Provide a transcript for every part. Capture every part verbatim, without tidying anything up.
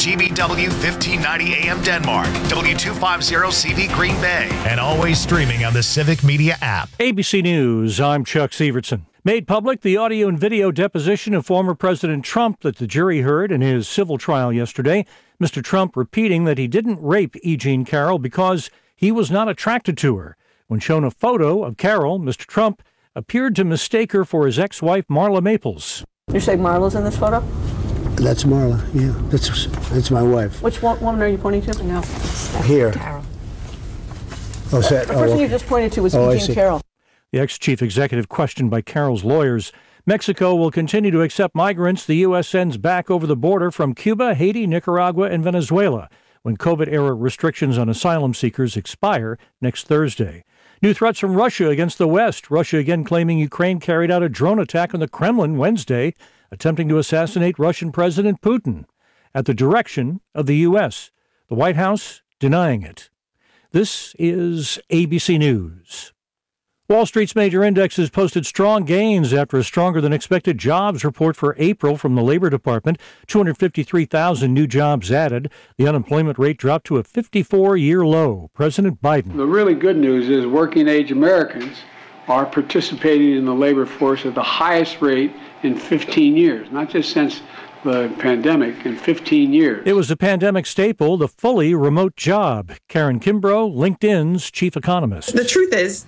G B W fifteen ninety A M Denmark, W two fifty C V Green Bay, and always streaming on the Civic Media app. A B C News, I'm Chuck Severson. Made public the audio and video deposition of former President Trump that the jury heard in his civil trial yesterday. Mister Trump repeating that he didn't rape E. Jean Carroll because he was not attracted to her. When shown a photo of Carroll, Mister Trump appeared to mistake her for his ex-wife, Marla Maples. You say Marla's in this photo? That's Marla, yeah. That's that's my wife. Which one, woman are you pointing to? No, Here. Carroll. Oh, is that, the person oh, you just pointed to was oh, E. Jean Carroll. The ex-chief executive questioned by Carroll's lawyers. Mexico will continue to accept migrants the U S sends back over the border from Cuba, Haiti, Nicaragua, and Venezuela when COVID-era restrictions on asylum seekers expire next Thursday. New threats from Russia against the West. Russia again claiming Ukraine carried out a drone attack on the Kremlin Wednesday, attempting to assassinate Russian President Putin at the direction of the U S. The White House denying it. This is A B C News. Wall Street's major indexes posted strong gains after a stronger-than-expected jobs report for April from the Labor Department. two hundred fifty-three thousand new jobs added. The unemployment rate dropped to a fifty-four-year low. President Biden. The really good news is working-age Americans are participating in the labor force at the highest rate in fifteen years, not just since the pandemic, in fifteen years. It was a pandemic staple, the fully remote job. Karen Kimbrough, LinkedIn's chief economist. The truth is,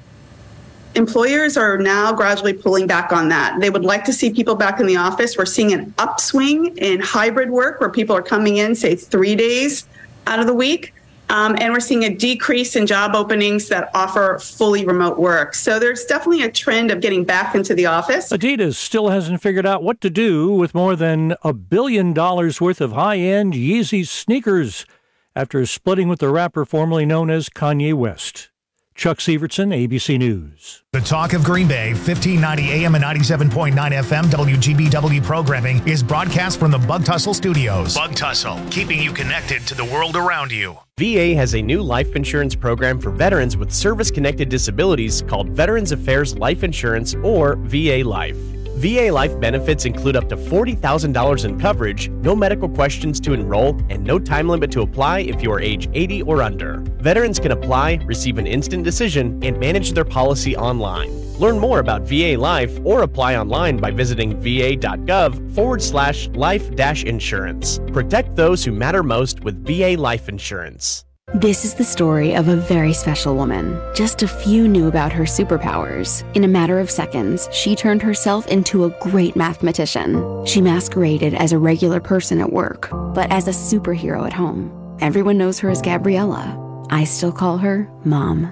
employers are now gradually pulling back on that. They would like to see people back in the office. We're seeing an upswing in hybrid work where people are coming in, say, three days out of the week. Um, and we're seeing a decrease in job openings that offer fully remote work. So there's definitely a trend of getting back into the office. Adidas still hasn't figured out what to do with more than a billion dollars worth of high-end Yeezy sneakers after splitting with the rapper formerly known as Kanye West. Chuck Severson, A B C News. The Talk of Green Bay, fifteen ninety A M and ninety-seven point nine F M W G B W programming is broadcast from the Bug Tussle Studios. Bug Tussle, keeping you connected to the world around you. V A has a new life insurance program for veterans with service-connected disabilities called Veterans Affairs Life Insurance, or V A Life. V A Life benefits include up to forty thousand dollars in coverage, no medical questions to enroll, and no time limit to apply if you are age eighty or under. Veterans can apply, receive an instant decision, and manage their policy online. Learn more about V A Life or apply online by visiting va.gov forward slash life dash insurance. Protect those who matter most with V A Life Insurance. This is the story of a very special woman. Just a few knew about her superpowers. In a matter of seconds, she turned herself into a great mathematician. She masqueraded as a regular person at work, but as a superhero at home. Everyone knows her as Gabriella. I still call her Mom.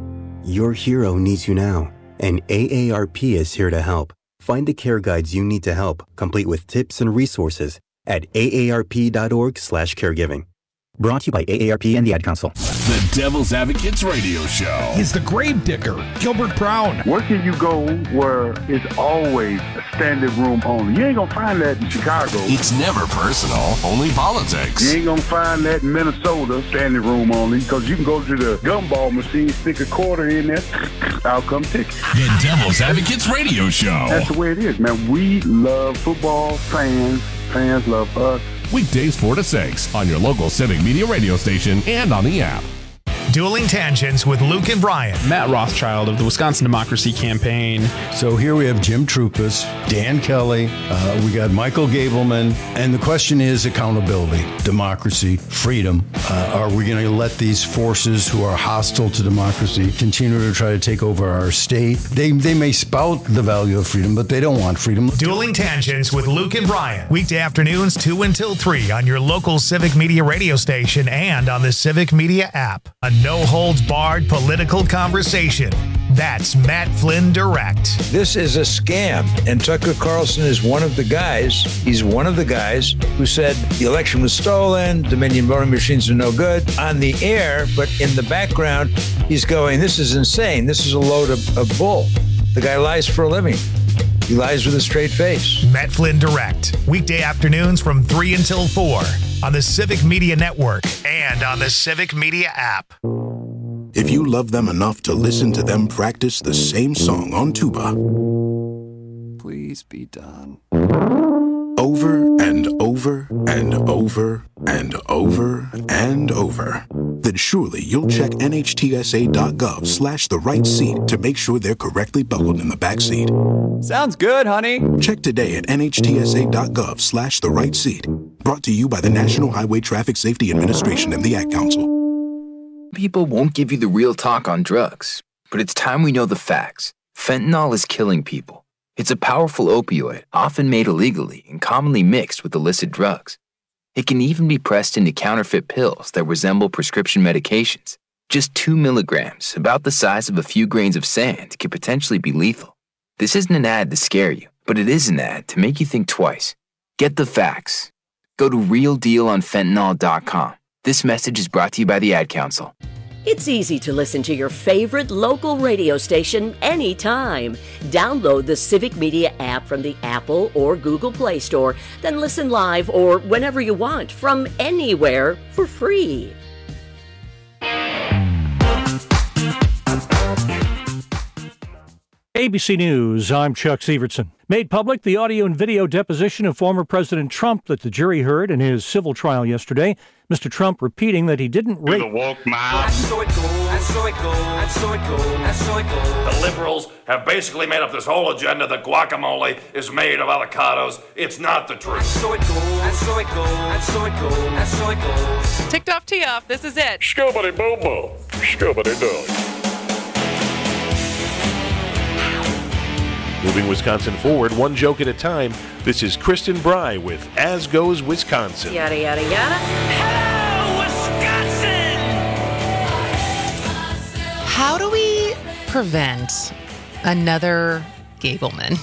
Your hero needs you now, and A A R P is here to help. Find the care guides you need to help, complete with tips and resources at aarp.org slash caregiving. Brought to you by A A R P and the Ad Council. The Devil's Advocates Radio Show. He's the grave digger, Gilbert Brown. Where can you go where it's always a standing room only? You ain't gonna find that in Chicago. It's never personal, only politics. You ain't gonna find that in Minnesota, standing room only, because you can go to the gumball machine, stick a quarter in there, outcome ticket. The Devil's Advocates Radio Show. That's the way it is, man. We love football, fans, fans love us. Weekdays four to six on your local Civic Media radio station and on the app. Dueling Tangents with Luke and Brian. Matt Rothschild of the Wisconsin Democracy Campaign. So here we have Jim Troupas, Dan Kelly, uh, we got Michael Gableman, and the question is accountability, democracy, freedom. Uh, are we going to let these forces who are hostile to democracy continue to try to take over our state? They, they may spout the value of freedom, but they don't want freedom. Dueling Tangents with Luke and Brian. Weekday afternoons two until three on your local Civic Media radio station and on the Civic Media app. A no-holds-barred political conversation. That's Matt Flynn Direct. This is a scam, and Tucker Carlson is one of the guys. He's one of the guys who said the election was stolen, Dominion voting machines are no good on the air, but in the background, he's going, this is insane. This is a load of, of bull. The guy lies for a living. He lies with a straight face. Matt Flynn Direct. Weekday afternoons from three until four on the Civic Media Network and on the Civic Media app. If you love them enough to listen to them practice the same song on tuba, please be done. Over and over over and over and over and over, then surely you'll check nhtsa.gov slash the right seat to make sure they're correctly buckled in the back seat. Sounds good, honey. Check today at nhtsa.gov slash the right seat. Brought to you by the National Highway Traffic Safety Administration and the Ad Council. People won't give you the real talk on drugs, but it's time we know the facts. Fentanyl is killing people. It's a powerful opioid, often made illegally and commonly mixed with illicit drugs. It can even be pressed into counterfeit pills that resemble prescription medications. Just two milligrams, about the size of a few grains of sand, could potentially be lethal. This isn't an ad to scare you, but it is an ad to make you think twice. Get the facts. Go to real deal on fentanyl dot com. This message is brought to you by the Ad Council. It's easy to listen to your favorite local radio station anytime. Download the Civic Media app from the Apple or Google Play Store, then listen live or whenever you want from anywhere for free. A B C News, I'm Chuck Severson. Made public the audio and video deposition of former President Trump that the jury heard in his civil trial yesterday. Mister Trump repeating that he didn't rape... The woke mob. And so it goes, and so it goes, and so it goes, and so it goes. The liberals have basically made up this whole agenda that guacamole is made of avocados. It's not the truth. And so it goes, and so it goes, and so it goes, and so it goes. Ticked off, tee off, this is it. Scubbity boo boo, scubbity doo. Moving Wisconsin forward, one joke at a time. This is Kristen Bry with As Goes Wisconsin. Yada, yada, yada. Hello, Wisconsin! How do we prevent another Gableman?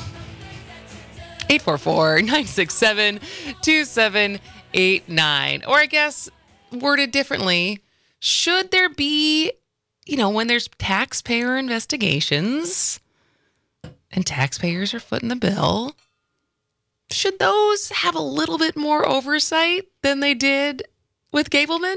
eight four four, nine six seven, two seven eight nine. Or I guess, worded differently, should there be, you know, when there's taxpayer investigations... and taxpayers are footing the bill, should those have a little bit more oversight than they did with Gableman?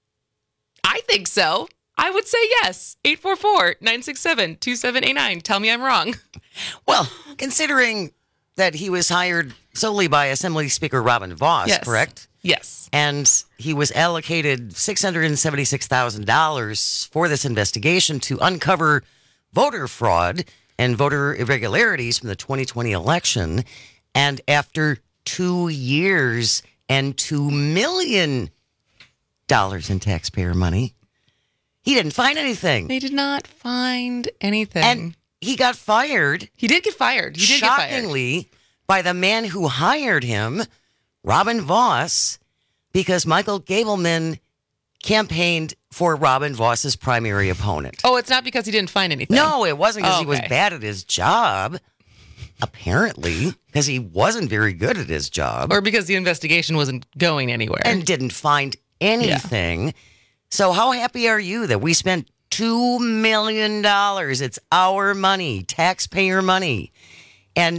I think so. I would say yes. eight four four, nine six seven, two seven eight nine. Tell me I'm wrong. Well, considering that he was hired solely by Assembly Speaker Robin Vos, Yes. correct? Yes. And he was allocated six hundred seventy-six thousand dollars for this investigation to uncover voter fraud and voter irregularities from the twenty twenty election. And after two years and two million dollars in taxpayer money, he didn't find anything. They did not find anything. And he got fired. He did get fired. He did get fired. Shockingly, by the man who hired him, Robin Vos, because Michael Gableman campaigned for Robin Voss's primary opponent. Oh, it's not because he didn't find anything? No, it wasn't because oh, he was okay. bad at his job, apparently, because he wasn't very good at his job. Or because the investigation wasn't going anywhere. And didn't find anything. Yeah. So how happy are you that we spent two million dollars? It's our money, taxpayer money. And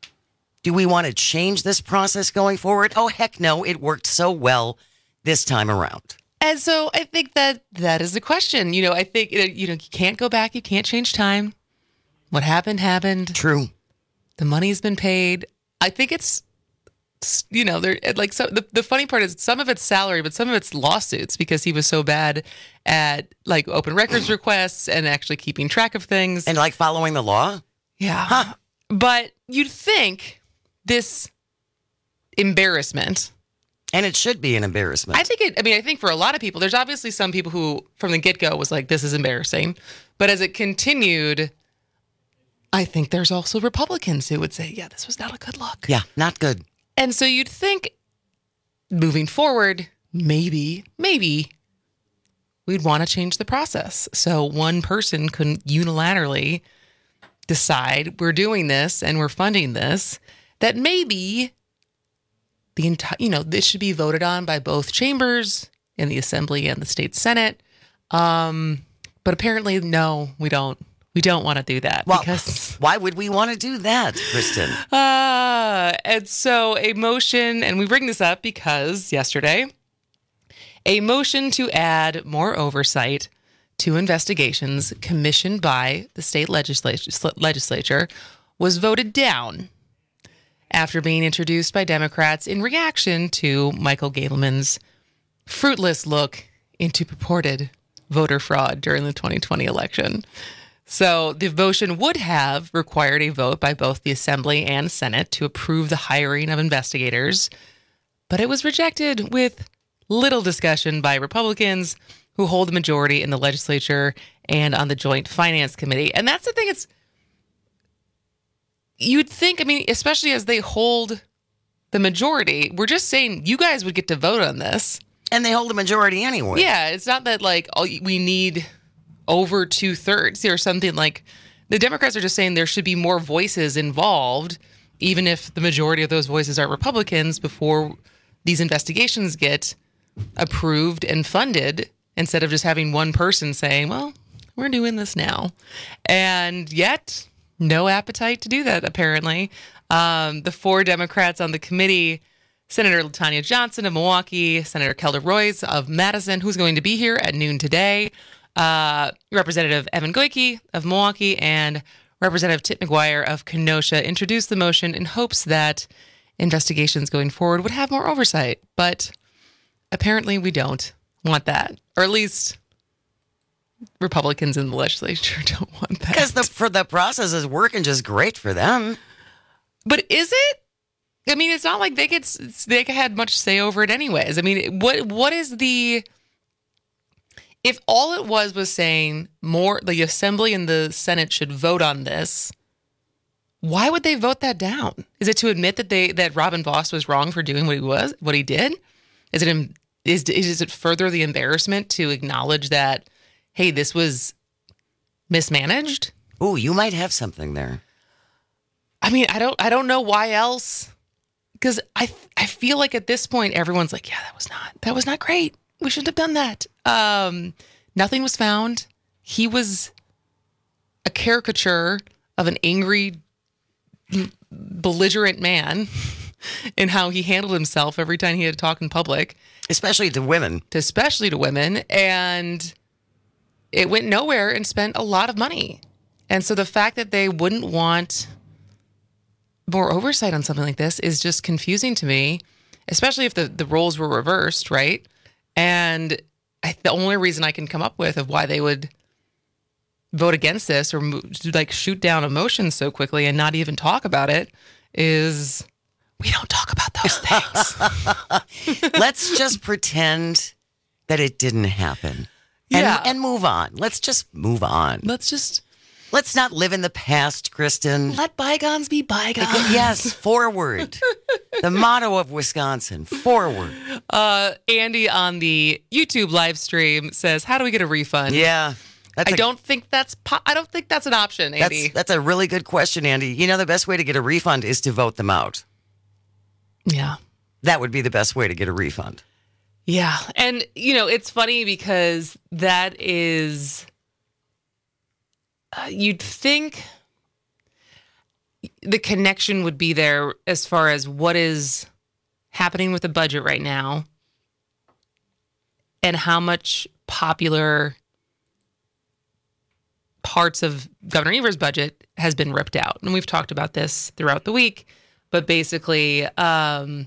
do we want to change this process going forward? Oh, heck no. It worked so well this time around. And so I think that that is the question. You know, I think, you know, you can't go back. You can't change time. What happened, happened. True. The money's been paid. I think it's, you know, they're like, so the, the funny part is some of it's salary, but some of it's lawsuits because he was so bad at like open records requests and actually keeping track of things. And like following the law? Yeah. Huh. But you'd think this embarrassment... And it should be an embarrassment. I think it, I mean, I think for a lot of people, there's obviously some people who from the get-go was like, this is embarrassing. But as it continued, I think there's also Republicans who would say, yeah, this was not a good look. Yeah, not good. And so you'd think moving forward, maybe, maybe we'd want to change the process. So one person couldn't unilaterally decide we're doing this and we're funding this, that maybe... The entire, you know, this should be voted on by both chambers in the Assembly and the state Senate. Um, but apparently, no, we don't. We don't want to do that. Well, because why would we want to do that, Kristen? Uh, and so a motion, and we bring this up because yesterday, a motion to add more oversight to investigations commissioned by the state legislature, legislature was voted down. after being introduced by Democrats in reaction to Michael Gableman's fruitless look into purported voter fraud during the twenty twenty election. So the motion would have required a vote by both the Assembly and Senate to approve the hiring of investigators, but it was rejected with little discussion by Republicans who hold the majority in the legislature and on the Joint Finance Committee. And that's the thing, it's, you'd think, I mean, especially as they hold the majority, we're just saying you guys would get to vote on this. And they hold the majority anyway. Yeah, it's not that like, oh, we need over two thirds or something. Like the Democrats are just saying there should be more voices involved, even if the majority of those voices are Republicans, before these investigations get approved and funded, instead of just having one person saying, well, we're doing this now. And yet, no appetite to do that, apparently. Um, the four Democrats on the committee, Senator LaTanya Johnson of Milwaukee, Senator Kelda Roys of Madison, who's going to be here at noon today, uh, Representative Evan Goyke of Milwaukee, and Representative Tip McGuire of Kenosha, introduced the motion in hopes that investigations going forward would have more oversight. But apparently we don't want that, or at least Republicans in the legislature don't want that. Because the for the process is working just great for them. But is it? I mean, it's not like they get they had much say over it anyways. I mean, what what is the, if all it was was saying more, the Assembly and the Senate should vote on this, why would they vote that down? Is it to admit that they that Robin Vos was wrong for doing what he was what he did? Is it is is it further the embarrassment to acknowledge that, hey, this was mismanaged? Ooh, you might have something there. I mean, I don't I don't know why else. Because I I feel like at this point, everyone's like, yeah, that was not, that was not great. We shouldn't have done that. Um, nothing was found. He was a caricature of an angry, belligerent man in how he handled himself every time he had to talk in public. Especially to women. Especially to women. And it went nowhere and spent a lot of money. And so the fact that they wouldn't want more oversight on something like this is just confusing to me, especially if the, the roles were reversed, right? And I, the only reason I can come up with of why they would vote against this or move, like shoot down a motion so quickly and not even talk about it is we don't talk about those things. Let's just pretend that it didn't happen. And, Yeah. and move on. Let's just move on. Let's just... Let's not live in the past, Kristen. Let bygones be bygones. Yes, forward. The motto of Wisconsin, forward. Uh, Andy on the YouTube live stream says, how do we get a refund? Yeah. I a- don't think that's po- I don't think that's an option, Andy. That's, that's a really good question, Andy. You know, the best way to get a refund is to vote them out. Yeah. That would be the best way to get a refund. Yeah. And, you know, it's funny because that is... Uh, you'd think the connection would be there as far as what is happening with the budget right now and how much popular parts of Governor Evers' budget has been ripped out. And we've talked about this throughout the week, but basically, um,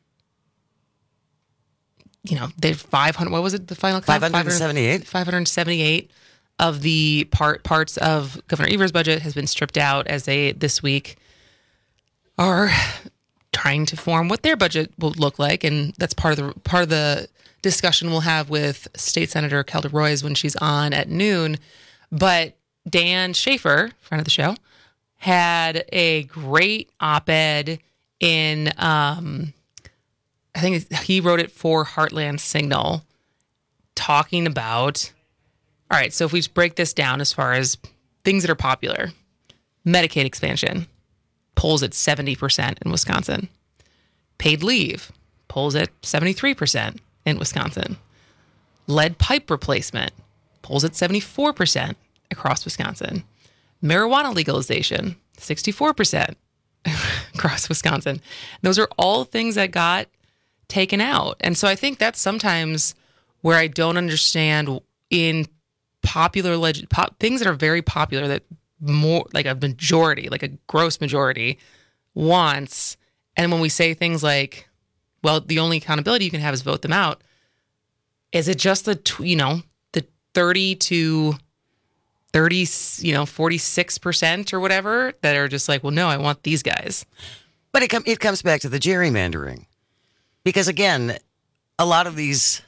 you know, they five hundred, what was it, the final count? five hundred seventy-eight. five hundred seventy-eight of the part parts of Governor Evers' budget has been stripped out as they this week are trying to form what their budget will look like, and that's part of the part of the discussion we'll have with State Senator Kelda Roys when she's on at noon. But Dan Schaefer, friend of the show, had a great op-ed in um, I think he wrote it for Heartland Signal, talking about. All right, so if we break this down as far as things that are popular, Medicaid expansion polls at seventy percent in Wisconsin. Paid leave polls at seventy-three percent in Wisconsin. Lead pipe replacement polls at seventy-four percent across Wisconsin. Marijuana legalization, sixty-four percent across Wisconsin. Those are all things that got taken out. And so I think that's sometimes where I don't understand in popular leg- pop, things that are very popular that more like a majority, like a gross majority wants, And when we say things like, well, the only accountability you can have is vote them out, is it just the, you know, the thirty to thirty, you know, forty-six percent or whatever that are just like, well, no, I want these guys. But it, com- it comes back to the gerrymandering. Because again, a lot of these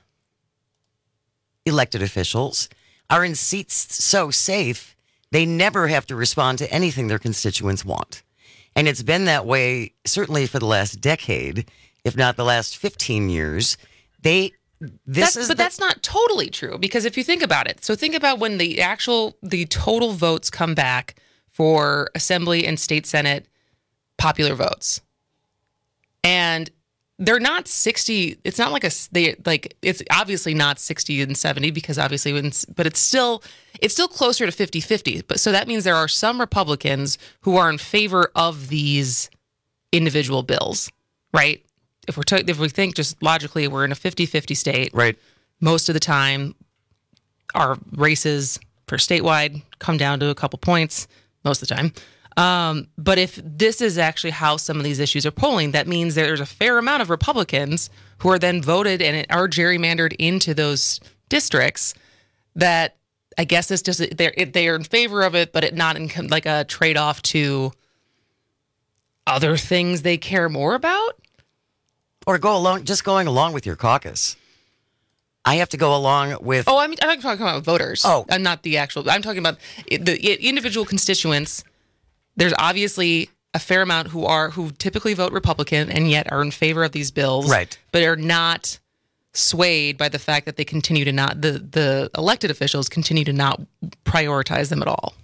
elected officials are in seats so safe, they never have to respond to anything their constituents want. And it's been that way certainly for the last decade, if not the last fifteen years. They this that's, is But the, that's not totally true, because if you think about it, so think about when the actual, the total votes come back for Assembly and State Senate popular votes. And they're not sixty. It's not like a, they like, it's obviously not sixty and seventy because obviously, when, but it's still, it's still closer to fifty-fifty. But so that means there are some Republicans who are in favor of these individual bills, right? If we're, to, if we think just logically, we're in a fifty-fifty state. Right. Most of the time, our races for statewide come down to a couple points most of the time. Um, but if this is actually how some of these issues are polling, that means there's a fair amount of Republicans who are then voted and are gerrymandered into those districts that I guess it's just, they're, they're in favor of it, but it not in like a trade-off to other things they care more about. Or go along, just going along with your caucus. I have to go along with... Oh, I mean, I'm not talking about voters. Oh. I'm not the actual... I'm talking about the individual constituents. There's obviously a fair amount who are who typically vote Republican and yet are in favor of these bills, right? But are not swayed by the fact that they continue to not the the elected officials continue to not prioritize them at all.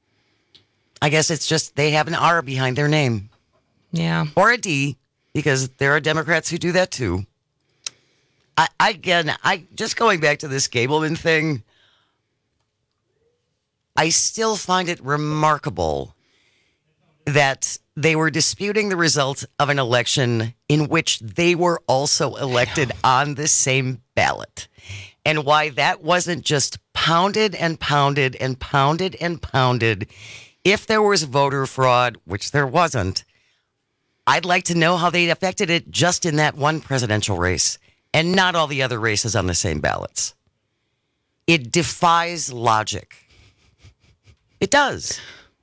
I guess it's just they have an R behind their name, yeah, or a D, because there are Democrats who do that too. I, I again, I just going back to this Gableman thing. I still find it remarkable that they were disputing the results of an election in which they were also elected on the same ballot. And why that wasn't just pounded and pounded and pounded and pounded. If there was voter fraud, which there wasn't, I'd like to know how they affected it just in that one presidential race and not all the other races on the same ballots. It defies logic. It does.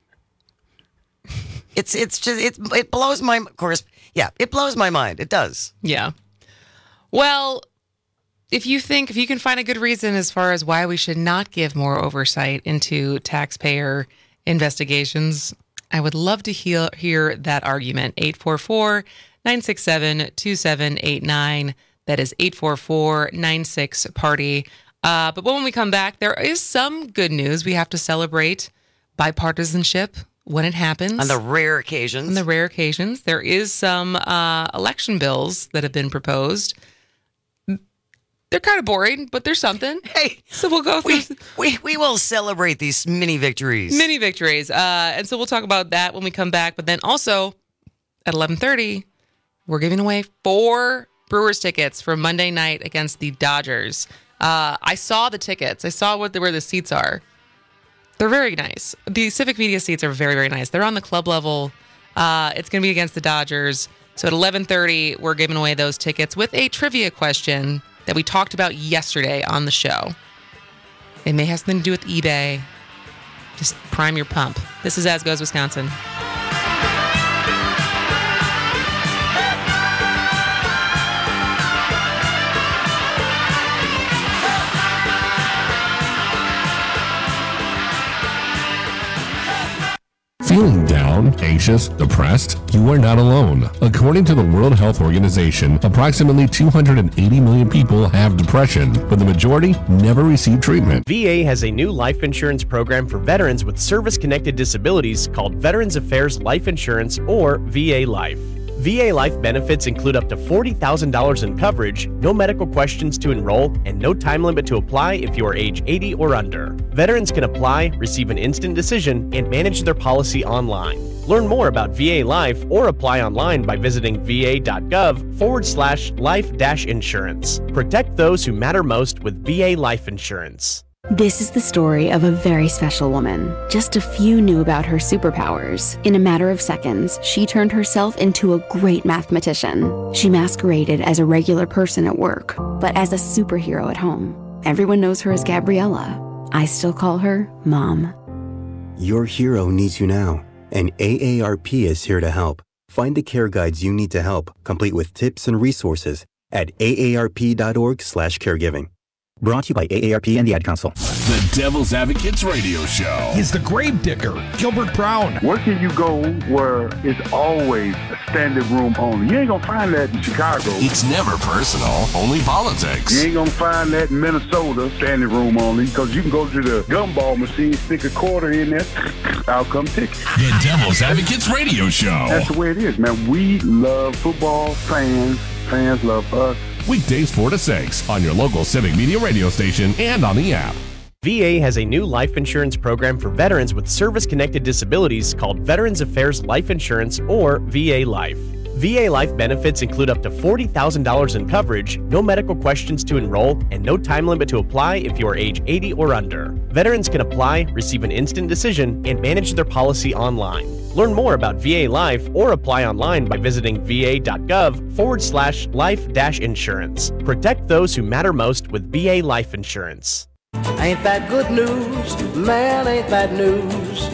It's it's just it it blows my of course yeah it blows my mind. It does. Yeah. Well, if you think if you can find a good reason as far as why we should not give more oversight into taxpayer investigations, I would love to hear hear that argument. eight four four, nine six seven, two seven eight nine. That is eight four four, nine six party. Uh, but when we come back, there is some good news. We have to celebrate bipartisanship when it happens. On the rare occasions. On the rare occasions. There is some uh, election bills that have been proposed. They're kind of boring, but there's something. Hey, so we'll go through. We, we, we will celebrate these mini victories. Mini victories. Uh, and so we'll talk about that when we come back. But then also at eleven thirty, we're giving away four Brewers tickets for Monday night against the Dodgers. Uh, I saw the tickets. I saw what the, where the seats are. They're very nice. The Civic Media seats are very, very nice. They're on the club level. Uh, it's going to be against the Dodgers. So at eleven thirty, we're giving away those tickets with a trivia question that we talked about yesterday on the show. It may have something to do with eBay. Just prime your pump. This is As Goes Wisconsin. Feeling down, anxious, depressed? You are not alone. According to the World Health Organization, approximately two hundred eighty million people have depression, but the majority never receive treatment. V A has a new life insurance program for veterans with service-connected disabilities called Veterans Affairs Life Insurance, or V A Life. V A Life benefits include up to forty thousand dollars in coverage, no medical questions to enroll, and no time limit to apply if you are age eighty or under. Veterans can apply, receive an instant decision, and manage their policy online. Learn more about V A Life or apply online by visiting va.gov forward slash life dash insurance. Protect those who matter most with V A Life Insurance. This is the story of a very special woman. Just a few knew about her superpowers. In a matter of seconds, she turned herself into a great mathematician. She masqueraded as a regular person at work, but as a superhero at home. Everyone knows her as Gabriella. I still call her Mom. Your hero needs you now, and A A R P is here to help. Find the care guides you need to help, complete with tips and resources at A A R P dot org slash caregiving. Brought to you by A A R P and the Ad Council. The Devil's Advocates Radio Show. He's the grave digger, Gilbert Brown. Where can you go where it's always a standing room only? You ain't gonna find that in Chicago. It's never personal, only politics. You ain't gonna find that in Minnesota, standing room only, because you can go to the gumball machine, stick a quarter in there, out come ticket. The Devil's Advocates Radio Show. That's the way it is, man. We love football, fans, fans love us. Weekdays four to six on your local Civic Media radio station and on the app. V A has a new life insurance program for veterans with service-connected disabilities called Veterans Affairs Life Insurance, or V A Life. V A Life benefits include up to forty thousand dollars in coverage, no medical questions to enroll, and no time limit to apply if you are age eighty or under. Veterans can apply, receive an instant decision, and manage their policy online. Learn more about V A Life or apply online by visiting va.gov forward slash life dash insurance. Protect those who matter most with V A Life Insurance. Ain't that good news? Man, ain't that news?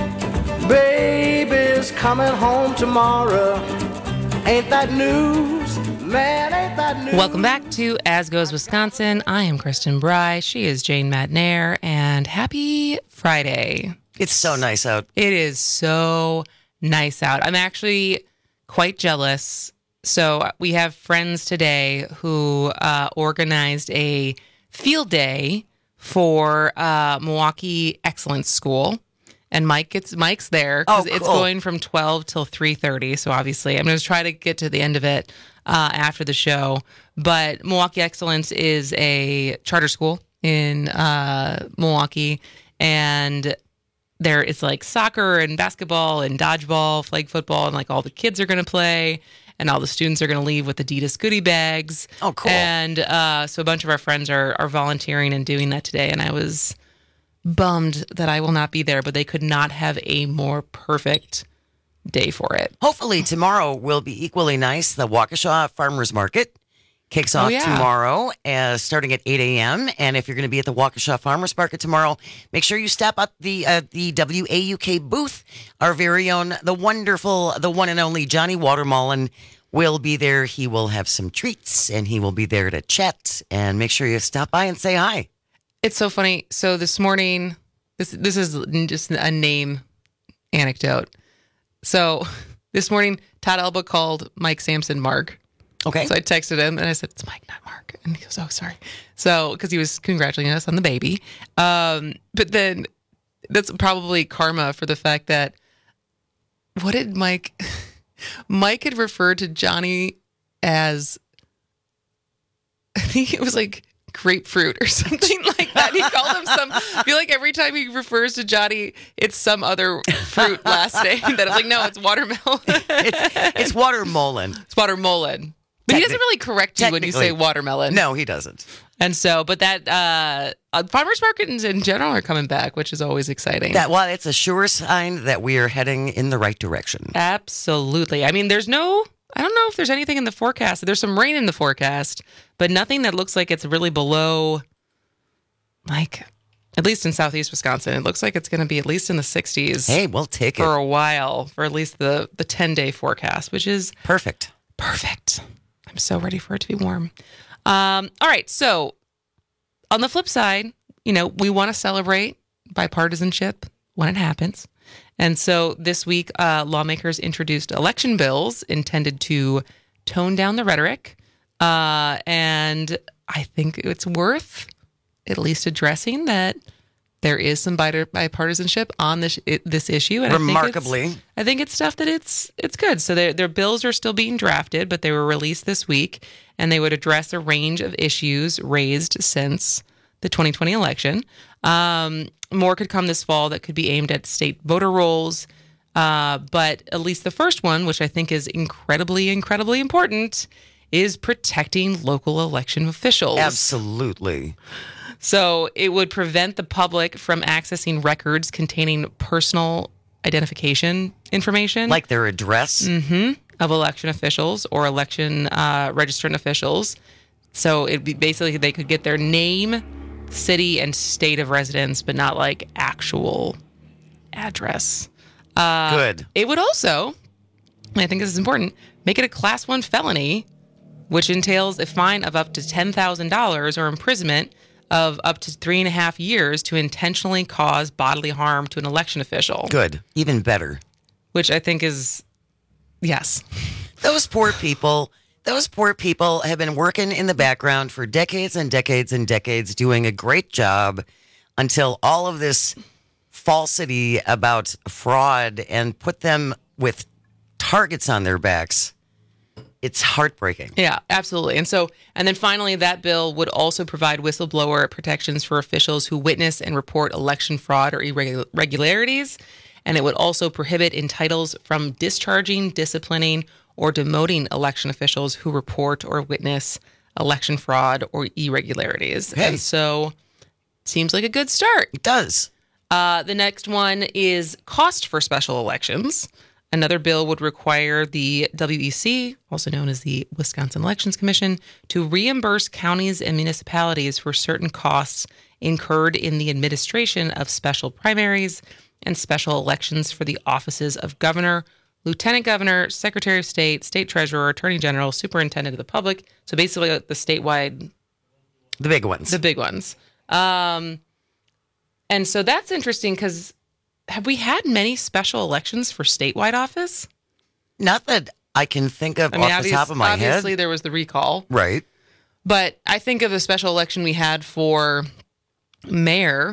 Baby's coming home tomorrow. Ain't that news? Man, ain't that news? Welcome back to As Goes Wisconsin. I am Kristen Bry. She is Jane Matnair. And happy Friday. It's so nice out. It is so nice out. I'm actually quite jealous. So we have friends today who uh, organized a field day for uh, Milwaukee Excellence School. And Mike gets Mike's there because oh, cool. It's going from twelve till three thirty. So obviously, I'm going to try to get to the end of it uh, after the show. But Milwaukee Excellence is a charter school in uh, Milwaukee, and there it's like soccer and basketball and dodgeball, flag football, and like all the kids are going to play, and all the students are going to leave with Adidas goodie bags. Oh, cool! And uh, so a bunch of our friends are are volunteering and doing that today, and I was bummed that I will not be there, but they could not have a more perfect day for it. Hopefully tomorrow will be equally nice. The Waukesha Farmers Market kicks off oh, yeah. tomorrow, uh, starting at eight a.m. And if you're going to be at the Waukesha Farmers Market tomorrow, make sure you stop at the uh, the W A U K booth. Our very own, the wonderful, the one and only Johnny Watermullen will be there. He will have some treats, and he will be there to chat. And make sure you stop by and say hi. It's so funny. So this morning, this this is just a name anecdote. So this morning, Todd Elba called Mike Sampson Mark. Okay. So I texted him and I said, "It's Mike, not Mark." And he goes, "Oh, sorry." So because he was congratulating us on the baby, um, but then that's probably karma for the fact that what did Mike? Mike had referred to Johnny as, I think it was like grapefruit or something like that. He called him some, I feel like every time he refers to Johnny, it's some other fruit last name that I'm like, no, it's watermelon. it's, it's watermelon. It's watermelon. But he doesn't really correct you when you say watermelon. No, he doesn't. And so, but that, uh, uh, farmers markets in general are coming back, which is always exciting. That, well, it's a sure sign that we are heading in the right direction. Absolutely. I mean, there's no, I don't know if there's anything in the forecast. There's some rain in the forecast, but nothing that looks like it's really below, like, at least in southeast Wisconsin, it looks like it's going to be at least in the sixties. Hey, we'll take for it. For a while, for at least the, the ten-day forecast, which is... Perfect. Perfect. I'm so ready for it to be warm. Um, all right, so on the flip side, you know, we want to celebrate bipartisanship when it happens. And so this week, uh, lawmakers introduced election bills intended to tone down the rhetoric. Uh, and I think it's worth at least addressing that there is some bipartisanship on this this issue. And Remarkably. I think, I think it's stuff that it's it's good. So their their bills are still being drafted, but they were released this week, and they would address a range of issues raised since the twenty twenty election. Um, more could come this fall that could be aimed at state voter rolls. Uh, but at least the first one, which I think is incredibly, incredibly important, is protecting local election officials. Absolutely. So it would prevent the public from accessing records containing personal identification information. Like their address? Mm-hmm. Of election officials or election uh, registrant officials. So it'd be basically they could get their name, city, and state of residence, but not like actual address. Uh, Good. It would also, and I think this is important, make it a class one felony, which entails a fine of up to ten thousand dollars or imprisonment of up to three and a half years to intentionally cause bodily harm to an election official. Good. Even better. Which I think is, yes. Those poor people, those poor people have been working in the background for decades and decades and decades, doing a great job until all of this falsity about fraud and put them with targets on their backs. It's heartbreaking. Yeah, absolutely. And so, and then finally, that bill would also provide whistleblower protections for officials who witness and report election fraud or irregularities. And it would also prohibit entitles from discharging, disciplining, or demoting election officials who report or witness election fraud or irregularities. Hey. And so, seems like a good start. It does. Uh, the next one is cost for special elections. Another bill would require the W E C, also known as the Wisconsin Elections Commission, to reimburse counties and municipalities for certain costs incurred in the administration of special primaries and special elections for the offices of governor, lieutenant governor, secretary of state, state treasurer, attorney general, superintendent of the public. So basically the statewide... The big ones. The big ones. Um, and so that's interesting because... Have we had many special elections for statewide office? Not that I can think of I mean, off the top of my head. Obviously, there was the recall. Right. But I think of the special election we had for mayor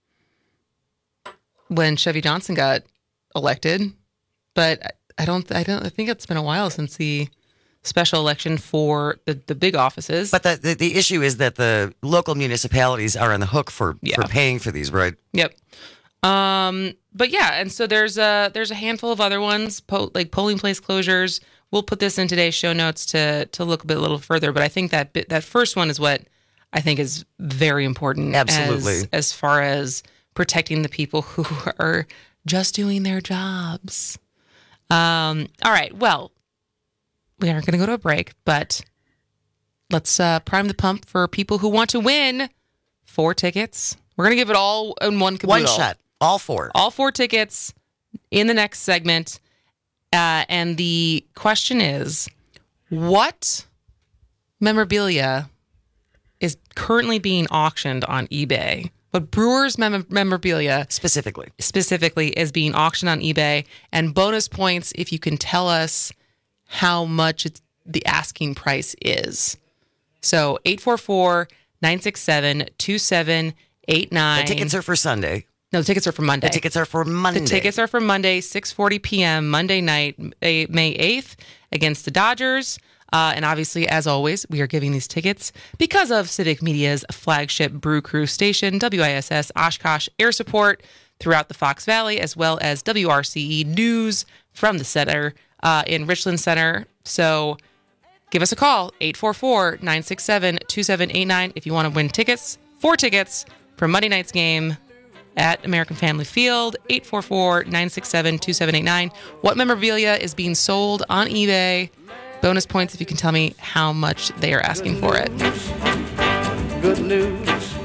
when Chevy Johnson got elected. But I don't, I don't, I think it's been a while since the special election for the, the big offices. But the, the the issue is that the local municipalities are on the hook for, Yeah. for paying for these, right? Yep. Um, but yeah, and so there's a there's a handful of other ones, po- like polling place closures. We'll put this in today's show notes to to look a bit a little further. But I think that bit, that first one is what I think is very important. Absolutely. as, as far as protecting the people who are just doing their jobs. Um. All right. Well, we aren't going to go to a break, but let's uh, prime the pump for people who want to win four tickets. We're going to give it all in one caboodle. One shot. All four. All four tickets in the next segment. Uh, and the question is, what memorabilia is currently being auctioned on eBay? What Brewers mem- memorabilia specifically specifically is being auctioned on eBay? And bonus points if you can tell us how much it's, the asking price is. So eight four four, nine six seven, two seven eight nine. The tickets are for Sunday. No, the tickets are for Monday. The tickets are for Monday. The tickets are for Monday, six forty p.m. Monday night, May eighth, against the Dodgers. Uh, and obviously, as always, we are giving these tickets because of Civic Media's flagship Brew Crew station, W I S S Oshkosh Air Support throughout the Fox Valley, as well as W R C E News from the center uh, in Richland Center. So give us a call, eight four four, nine six seven, two seven eight nine, if you want to win tickets, four tickets for Monday night's game at American Family Field, eight four four, nine six seven, two seven eight nine. What memorabilia is being sold on eBay? Bonus points if you can tell me how much they are asking for it. Good news.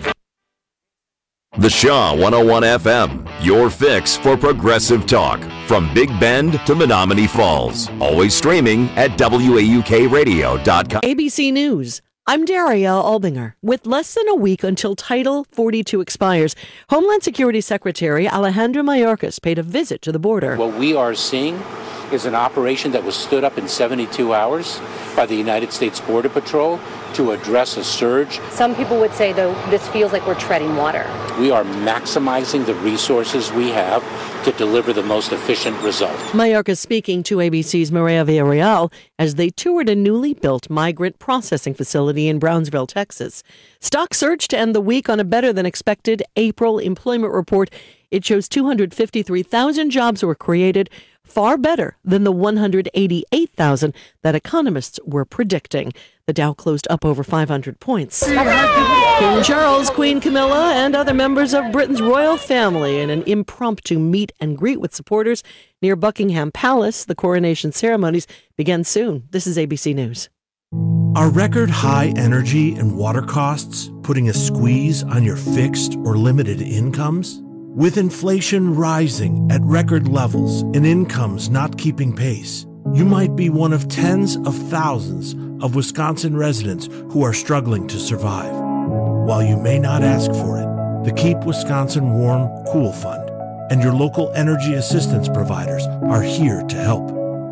The Shaw one oh one F M, your fix for progressive talk. From Big Bend to Menominee Falls. Always streaming at W A U K radio dot com. A B C News. I'm Darielle Albinger. With less than a week until Title forty-two expires, Homeland Security Secretary Alejandro Mayorkas paid a visit to the border. What we are seeing is an operation that was stood up in seventy-two hours by the United States Border Patrol to address a surge. Some people would say, though, this feels like we're treading water. We are maximizing the resources we have to deliver the most efficient result. Mayorkas speaking to A B C's Maria Villarreal as they toured a newly built migrant processing facility in Brownsville, Texas. Stock surged to end the week on a better than expected April employment report. It shows two hundred fifty-three thousand jobs were created, far better than the one hundred eighty-eight thousand that economists were predicting. The Dow closed up over five hundred points. King Charles, Queen Camilla, and other members of Britain's royal family in an impromptu meet and greet with supporters near Buckingham Palace. The coronation ceremonies begin soon. This is A B C News. Are record high energy and water costs putting a squeeze on your fixed or limited incomes? With inflation rising at record levels and incomes not keeping pace, you might be one of tens of thousands of Wisconsin residents who are struggling to survive. While you may not ask for it, the Keep Wisconsin Warm Cool Fund and your local energy assistance providers are here to help.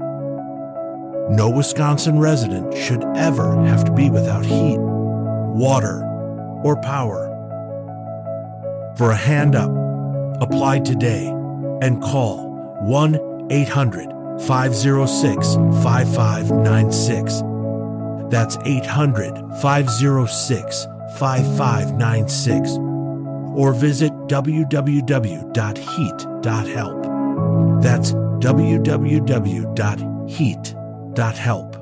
No Wisconsin resident should ever have to be without heat, water, or power. For a hand up, apply today and call one eight hundred five oh six five five nine six. That's eight hundred five oh six five five nine six. Or visit w w w dot heat dot help. That's w w w dot heat dot help.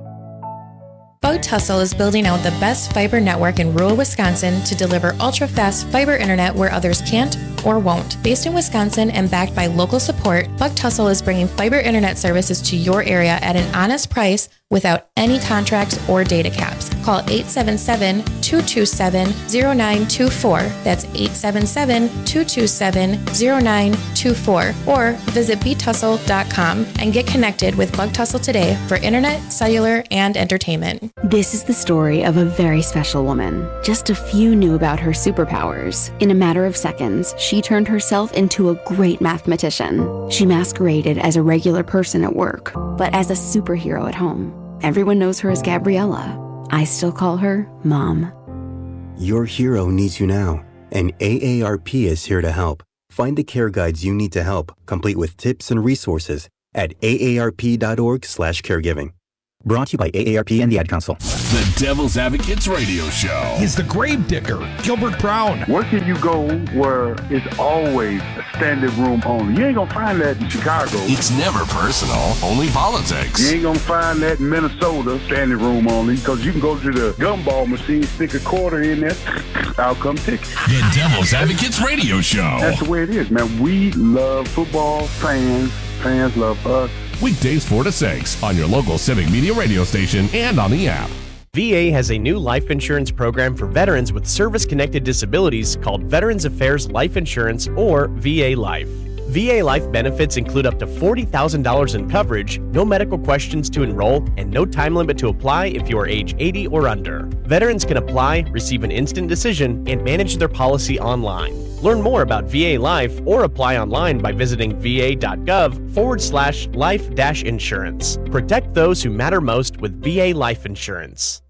Bug Tussle is building out the best fiber network in rural Wisconsin to deliver ultra-fast fiber internet where others can't or won't. Based in Wisconsin and backed by local support, Bug Tussle is bringing fiber internet services to your area at an honest price without any contracts or data caps. Call eight seven seven, two two seven, zero nine two four. That's eight seven seven, two two seven, zero nine two four. Or visit b tussle dot com and get connected with Bug Tussle today for internet, cellular, and entertainment. This is the story of a very special woman. Just a few knew about her superpowers. In a matter of seconds, she turned herself into a great mathematician. She masqueraded as a regular person at work, but as a superhero at home. Everyone knows her as Gabriella. I still call her Mom. Your hero needs you now, and A A R P is here to help. Find the care guides you need to help, complete with tips and resources at A A R P dot org slash caregiving. Brought to you by A A R P and the Ad Council. The Devil's Advocates Radio Show. He's the grave digger, Gilbert Brown. Where can you go where it's always a standing room only? You ain't gonna find that in Chicago. It's never personal, only politics. You ain't gonna find that in Minnesota, standing room only, because you can go to the gumball machine, stick a quarter in there, I'll come take it. The Devil's Advocates Radio Show. That's the way it is, man. We love football, fans, fans love us. Weekdays four to six on your local Civic Media radio station and on the app. V A has a new life insurance program for veterans with service-connected disabilities called Veterans Affairs Life Insurance, or V A Life. V A Life benefits include up to forty thousand dollars in coverage, no medical questions to enroll, and no time limit to apply if you are age eighty or under. Veterans can apply, receive an instant decision, and manage their policy online. Learn more about V A Life or apply online by visiting va.gov forward slash life dash insurance. Protect those who matter most with V A Life Insurance.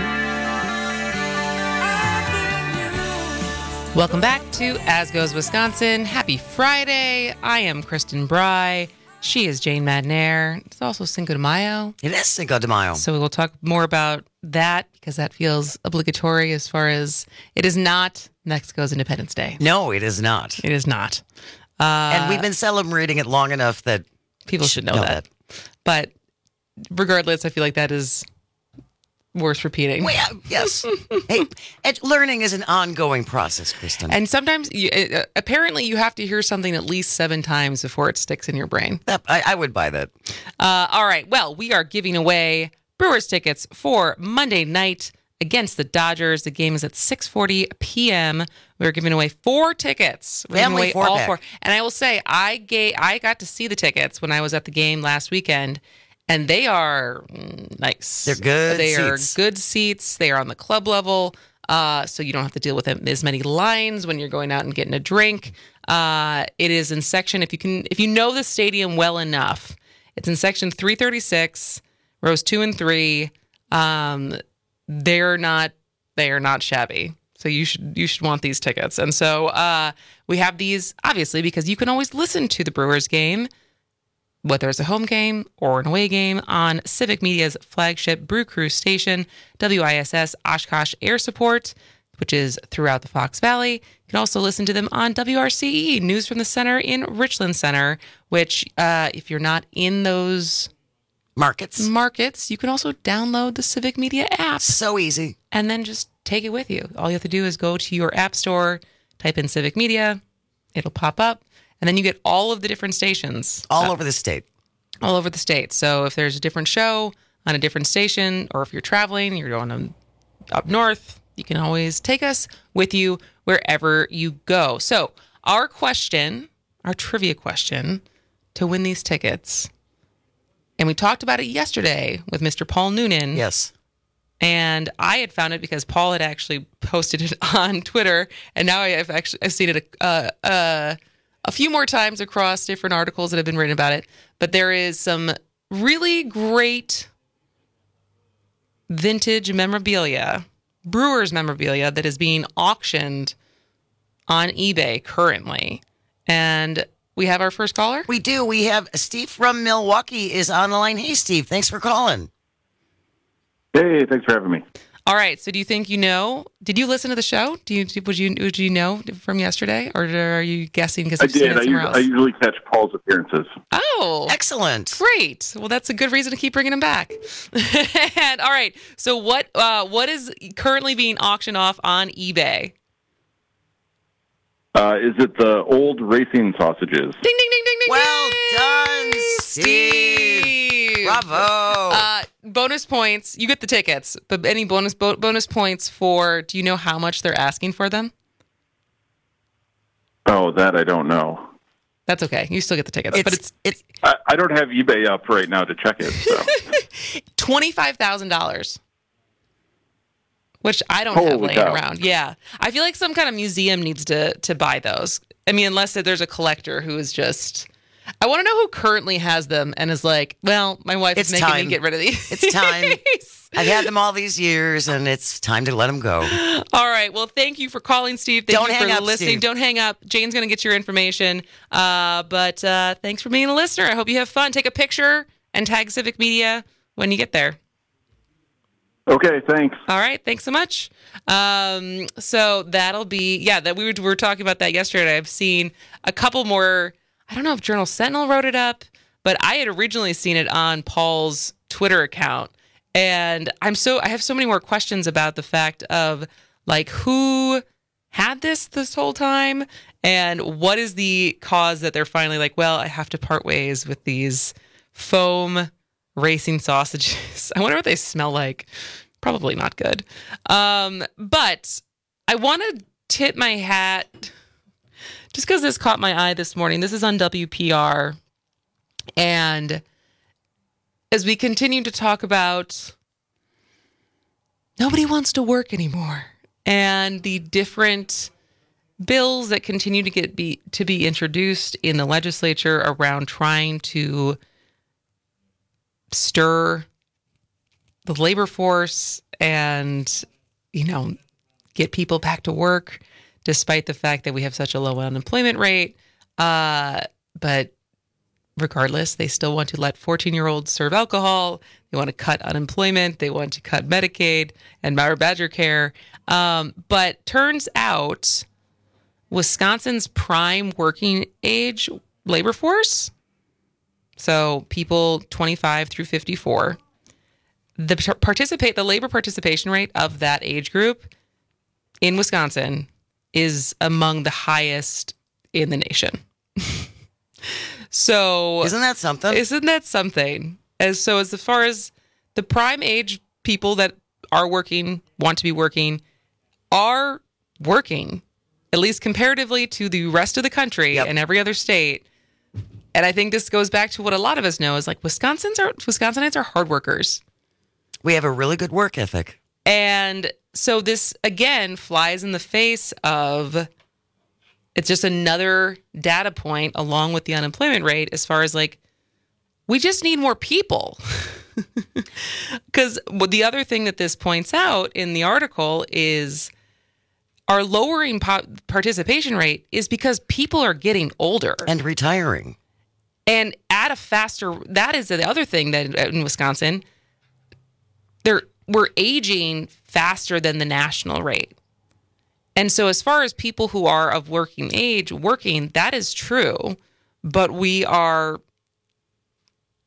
Welcome back to As Goes Wisconsin. Happy Friday. I am Kristen Bry. She is Jane Madnair. It's also Cinco de Mayo. It is Cinco de Mayo. So we will talk more about that because that feels obligatory as far as it is not Mexico's Independence Day. No, it is not. It is not. Uh, and we've been celebrating it long enough that people should know, know that. that. But regardless, I feel like that is worth repeating. Well, yeah, yes. Hey, ed- learning is an ongoing process, Kristen. And sometimes, you, uh, apparently, you have to hear something at least seven times before it sticks in your brain. That, I, I would buy that. Uh, all right. Well, we are giving away Brewers tickets for Monday night against the Dodgers. The game is at six forty p.m. We're giving away four tickets. We're Family giving away all four-pack. four. And I will say, I gave, I got to see the tickets when I was at the game last weekend. And they are nice. They're good They seats. are good seats. They are on the club level, uh, so you don't have to deal with as many lines when you're going out and getting a drink. Uh, it is in section, if you can, if you know the stadium well enough, it's in section three thirty-six, rows two and three. Um, they're not, they are not shabby. So you should you should want these tickets. And so uh, we have these, obviously, because you can always listen to the Brewers game, whether it's a home game or an away game, on Civic Media's flagship Brew Crew station, W I S S Oshkosh Air Support, which is throughout the Fox Valley. You can also listen to them on W R C E, News from the Center in Richland Center, which uh, if you're not in those markets. Markets. You can also download the Civic Media app. So easy. And then just take it with you. All you have to do is go to your app store, type in Civic Media, it'll pop up, and then you get all of the different stations. All uh, over the state. All over the state. So if there's a different show on a different station, or if you're traveling, you're going um, up north, you can always take us with you wherever you go. So our question, our trivia question to win these tickets, and we talked about it yesterday with Mister Paul Noonan. Yes. And I had found it because Paul had actually posted it on Twitter, and now I've actually I've seen it a, uh, uh, a few more times across different articles that have been written about it. But there is some really great vintage memorabilia, Brewers memorabilia, that is being auctioned on eBay currently. And we have our first caller? We do. We have Steve from Milwaukee is on the line. Hey, Steve, thanks for calling. Hey, thanks for having me. All right. So do you think you know? Did you listen to the show? Do you would you would you know from yesterday, or are you guessing because I you've seen did. it I, somewhere usually, else? I usually catch Paul's appearances. Oh, excellent! Great. Well, that's a good reason to keep bringing him back. And all right. So what uh, what is currently being auctioned off on eBay? Uh, is it the old racing sausages? Ding ding ding ding ding! Well ding. done, Steve. Bravo. Uh, bonus points. You get the tickets, but any bonus bo- bonus points for? Do you know how much they're asking for them? Oh, that I don't know. That's okay. You still get the tickets, It's, but it's it's I, I don't have eBay up right now to check it. So. twenty-five thousand dollars. Which I don't Holy have laying cow. around. Yeah. I feel like some kind of museum needs to to buy those. I mean, unless there's a collector who is just... I want to know who currently has them and is like, well, my wife It's is making time. me get rid of these. It's time. I've had them all these years, and it's time to let them go. All right. Well, thank you for calling, Steve. Thank Don't you hang for up, listening. Steve. Don't hang up. Jane's going to get your information. Uh, but uh, thanks for being a listener. I hope you have fun. Take a picture and tag Civic Media when you get there. Okay, thanks. All right, thanks so much. Um, so that'll be, yeah, that we were, we were talking about that yesterday. I've seen a couple more, I don't know if Journal Sentinel wrote it up, but I had originally seen it on Paul's Twitter account. And I'm so, I have so many more questions about the fact of like who had this this whole time and what is the cause that they're finally like, well, I have to part ways with these foam racing sausages. I wonder what they smell like. Probably not good. Um, but I want to tip my hat just because this caught my eye this morning. This is on W P R. And as we continue to talk about nobody wants to work anymore and the different bills that continue to get be to be introduced in the legislature around trying to stir the labor force and, you know, get people back to work despite the fact that we have such a low unemployment rate. Uh, but regardless, they still want to let fourteen-year-olds serve alcohol. They want to cut unemployment. They want to cut Medicaid and Myra Badger Care. Um, but turns out Wisconsin's prime working age labor force, so people twenty-five through fifty-four, the participate the labor participation rate of that age group in Wisconsin is among the highest in the nation. So isn't that something? Isn't that something? As so as far as the prime age people that are working, want to be working, are working, at least comparatively to the rest of the country yep. and every other state. And I think this goes back to what a lot of us know is like Wisconsinites are Wisconsinites are hard workers. We have a really good work ethic. And so this, again, flies in the face of, it's just another data point along with the unemployment rate as far as like, we just need more people. Because the other thing that this points out in the article is our lowering po- participation rate is because people are getting older. And retiring. And at a faster, that is the other thing that in Wisconsin, they're, we're aging faster than the national rate. And so as far as people who are of working age working, that is true. But we are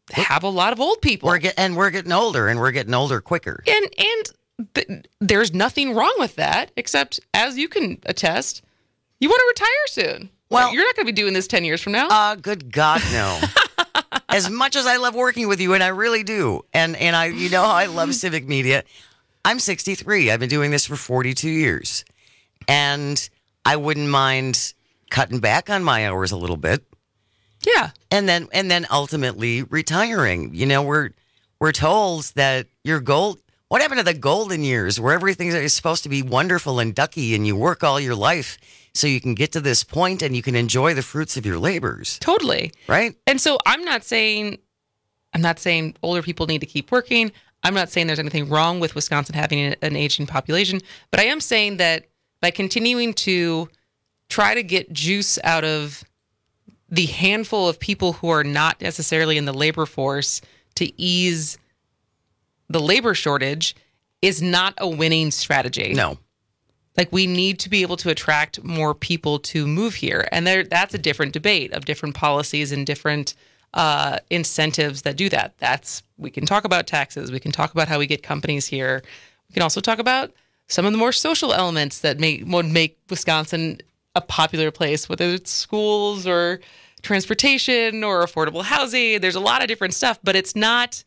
have a lot of old people. We're get, and we're getting older, and we're getting older quicker. And and th- there's nothing wrong with that, except as you can attest, you want to retire soon. Well, you're not going to be doing this ten years from now. Uh, good God, no. As much as I love working with you, and I really do, and and I, you know how I love civic media. I'm sixty-three. I've been doing this for forty-two years, and I wouldn't mind cutting back on my hours a little bit. Yeah, and then and then ultimately retiring. You know, we're we're told that your gold. What happened to the golden years where everything is supposed to be wonderful and ducky, and you work all your life so you can get to this point and you can enjoy the fruits of your labors? Totally. Right? And so I'm not saying I'm not saying older people need to keep working. I'm not saying there's anything wrong with Wisconsin having an aging population, but I am saying that by continuing to try to get juice out of the handful of people who are not necessarily in the labor force to ease the labor shortage is not a winning strategy. No. Like, we need to be able to attract more people to move here. And there, that's a different debate of different policies and different uh, incentives that do that. That's, we can talk about taxes. We can talk about how we get companies here. We can also talk about some of the more social elements that make, would make Wisconsin a popular place, whether it's schools or transportation or affordable housing. There's a lot of different stuff, but it's not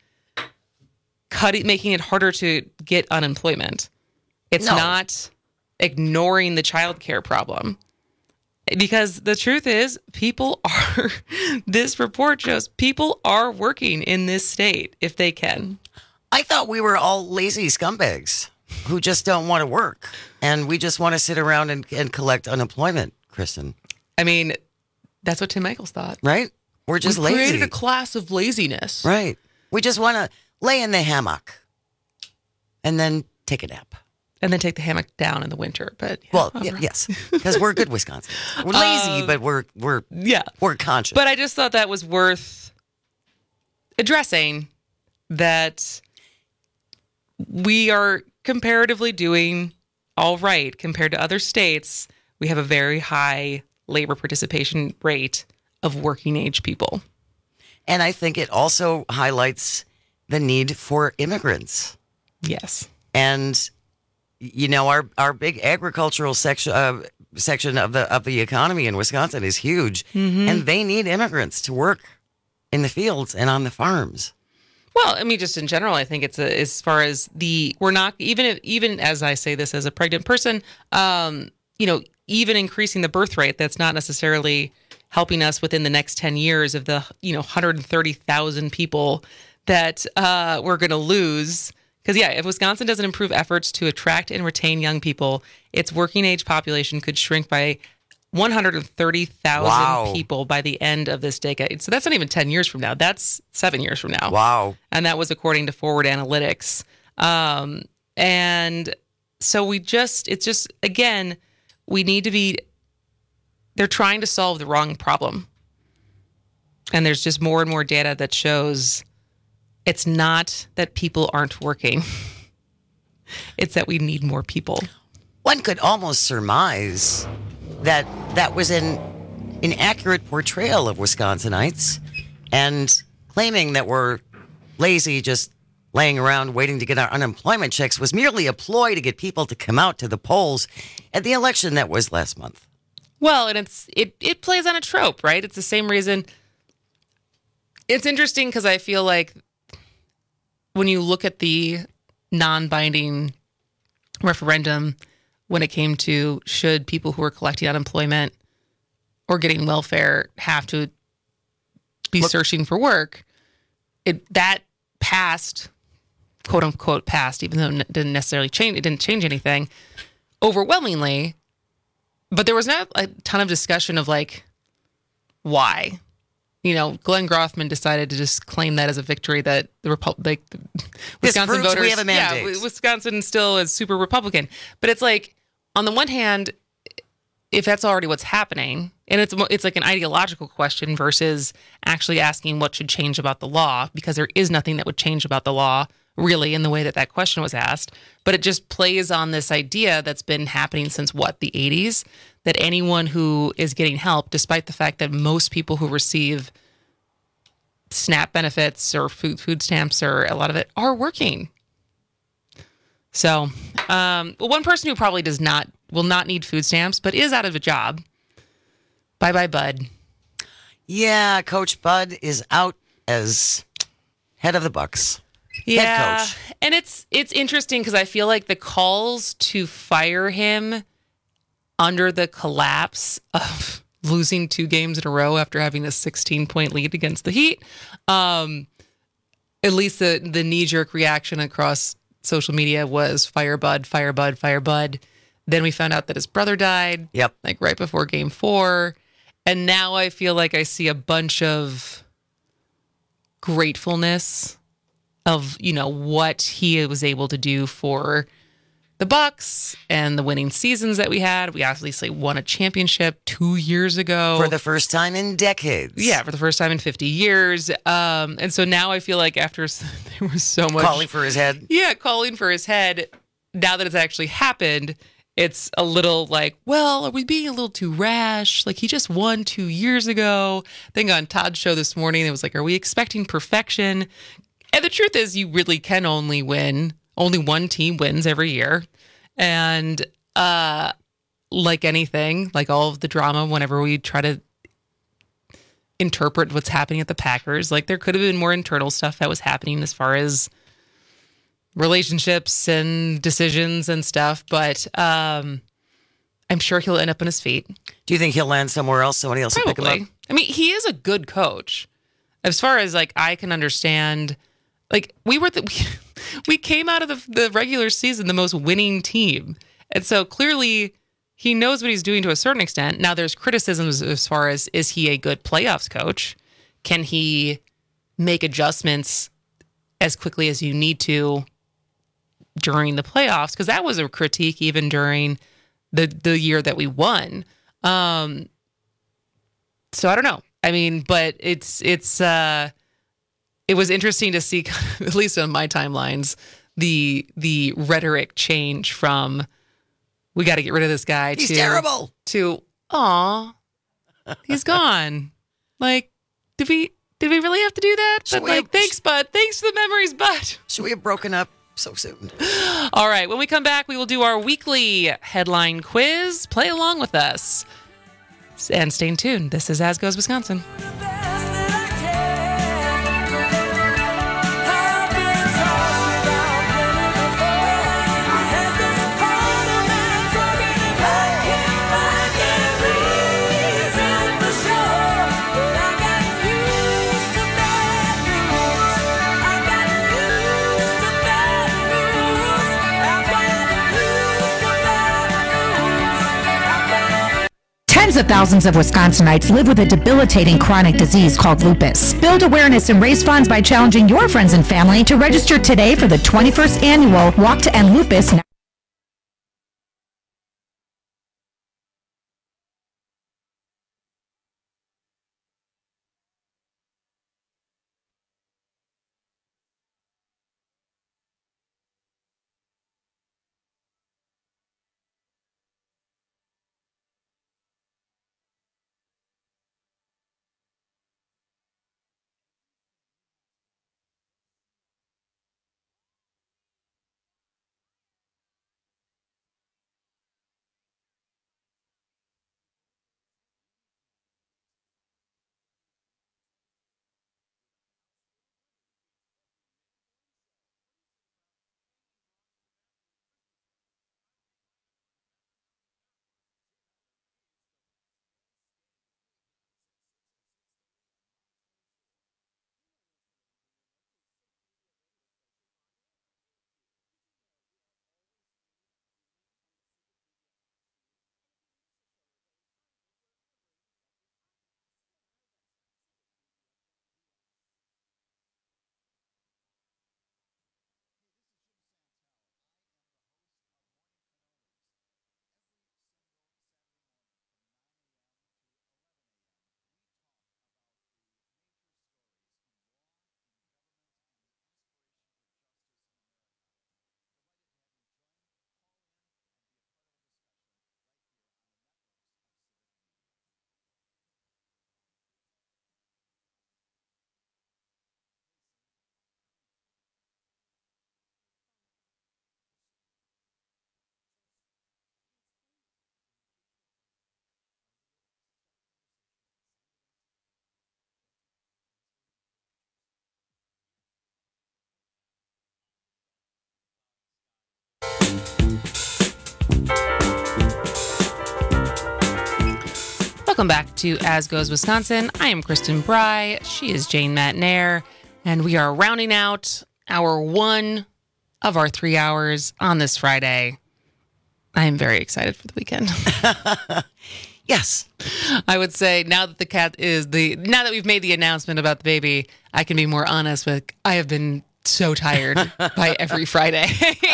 cutting, making it harder to get unemployment. It's No. not ignoring the childcare problem. Because the truth is, people are, this report shows people are working in this state if they can. I thought we were all lazy scumbags who just don't want to work. And we just want to sit around and, and collect unemployment, Kristen. I mean, that's what Tim Michaels thought. Right? We're just we lazy. created a class of laziness. Right. We just want to lay in the hammock and then take a nap. And then take the hammock down in the winter. But yeah, well, all y- right. yes, because we're good Wisconsinites. We're lazy, Uh, but we're we're yeah, we're conscious. But I just thought that was worth addressing, that we are comparatively doing all right compared to other states. We have a very high labor participation rate of working age people. And I think it also highlights the need for immigrants. Yes. And you know, our our big agricultural section uh, section of the of the economy in Wisconsin is huge, Mhm. and they need immigrants to work in the fields and on the farms. Well, I mean, just in general, I think it's a, as far as the, we're not, even if, even as I say this as a pregnant person, um, you know, even increasing the birth rate, that's not necessarily helping us within the next ten years of the, you know, one hundred thirty thousand people that uh, we're going to lose. Because, yeah, if Wisconsin doesn't improve efforts to attract and retain young people, its working age population could shrink by one hundred thirty thousand Wow. people by the end of this decade. So that's not even ten years from now. That's seven years from now. Wow. And that was according to Forward Analytics. Um, and so we just, it's just, again, we need to be, they're trying to solve the wrong problem. And there's just more and more data that shows it's not that people aren't working. It's that we need more people. One could almost surmise that that was an inaccurate portrayal of Wisconsinites, and claiming that we're lazy, just laying around waiting to get our unemployment checks was merely a ploy to get people to come out to the polls at the election that was last month. Well, and it's it it plays on a trope, right? It's the same reason. It's interesting because I feel like when you look at the non-binding referendum, when it came to should people who are collecting unemployment or getting welfare have to be Look- searching for work, it that passed, quote unquote passed, even though it didn't necessarily change, it didn't change anything overwhelmingly. But there was not a ton of discussion of like why. You know, Glenn Grothman decided to just claim that as a victory, that the Repu- like the Wisconsin proves we voters, have a mandate. yeah, Wisconsin still is super Republican. But it's like, on the one hand, if that's already what's happening, and it's mo- it's like an ideological question versus actually asking what should change about the law, because there is nothing that would change about the law really in the way that that question was asked. But it just plays on this idea that's been happening since what, the eighties, that anyone who is getting help, despite the fact that most people who receive SNAP benefits or food food stamps, or a lot of it are working. So, um, well, one person who probably does not will not need food stamps, but is out of a job. Bye bye, Bud. Yeah, Coach Bud is out as head of the Bucks. Yeah, Head coach. And it's it's interesting because I feel like the calls to fire him under the collapse of losing two games in a row after having a sixteen-point lead against the Heat, um, at least the the knee-jerk reaction across social media was fire Bud, fire Bud, fire Bud. Then we found out that his brother died. Yep. Like right before game four. And now I feel like I see a bunch of gratefulness of, you know, what he was able to do for the Bucks and the winning seasons that we had. We obviously won a championship two years ago. For the first time in decades. Yeah, for the first time in fifty years. Um, and so now I feel like after there was so much... Calling for his head. Yeah, calling for his head. Now that it's actually happened, it's a little like, well, are we being a little too rash? Like, he just won two years ago. I think on Todd's show this morning, it was like, are we expecting perfection? And the truth is, you really can only win. Only one team wins every year. And uh, like anything, like all of the drama, whenever we try to interpret what's happening at the Packers, like there could have been more internal stuff that was happening as far as relationships and decisions and stuff. But um, I'm sure he'll end up on his feet. Do you think he'll land somewhere else? Somebody else will pick him up? I mean, he is a good coach. As far as like I can understand, like we were the, we, we came out of the, the regular season the most winning team. And so clearly he knows what he's doing to a certain extent. Now there's criticisms as far as, is he a good playoffs coach? Can he make adjustments as quickly as you need to during the playoffs? Because that was a critique even during the, the year that we won. Um, so I don't know. I mean, but it's, it's, uh, it was interesting to see, at least on my timelines, the, the rhetoric change from, we got to get rid of this guy. He's to, terrible. To, aw, he's gone. Like, did we, did we really have to do that? Should But we like, have- thanks, Bud. Thanks for the memories, Bud. Should we have broken up so soon? All right. When we come back, we will do our weekly headline quiz. Play along with us. And stay tuned. This is As Goes Wisconsin. Tens of thousands of Wisconsinites live with a debilitating chronic disease called lupus. Build awareness and raise funds by challenging your friends and family to register today for the twenty-first annual Walk to End Lupus. Welcome back to As Goes Wisconsin. I am Kristen Bry. She is Jane Matnair. And we are rounding out hour one of our three hours on this Friday. I am very excited for the weekend. Yes. I would say now that the cat is the, now that we've made the announcement about the baby, I can be more honest with, I have been so tired by every Friday.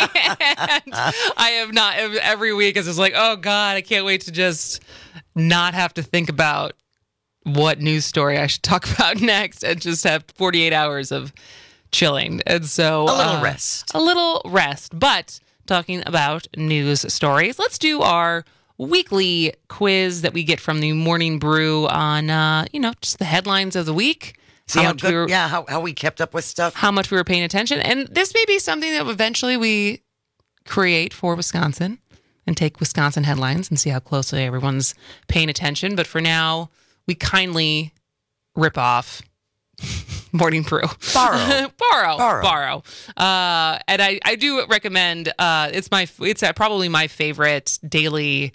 And I have not, every week it's just like, oh God, I can't wait to just not have to think about what news story I should talk about next and just have forty-eight hours of chilling. And so a little uh, rest. A little rest. But talking about news stories, let's do our weekly quiz that we get from the Morning Brew on, uh, you know, just the headlines of the week. See how, how good, we were, yeah, how, how we kept up with stuff. How much we were paying attention. And this may be something that eventually we create for Wisconsin and take Wisconsin headlines and see how closely everyone's paying attention. But for now, we kindly rip off Morning Brew. Borrow. borrow. Borrow. Borrow. Uh, and I, I do recommend, uh, it's my it's uh, probably my favorite daily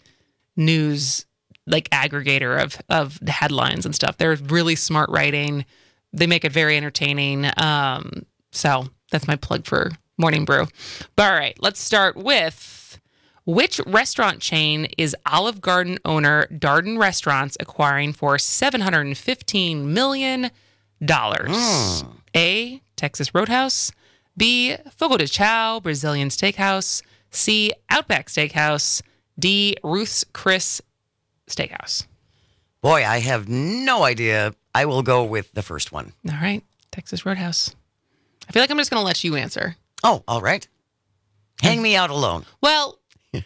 news like aggregator of, of the headlines and stuff. They're really smart writing. They make it very entertaining. Um, so that's my plug for Morning Brew. But all right, let's start with which restaurant chain is Olive Garden owner Darden Restaurants acquiring for seven hundred fifteen million dollars? Mm. A, Texas Roadhouse. B, Fogo de Chao Brazilian Steakhouse. C, Outback Steakhouse. D, Ruth's Chris Steakhouse. Boy, I have no idea. I will go with the first one. All right. Texas Roadhouse. I feel like I'm just going to let you answer. Oh, all right. Hang me out alone. Well,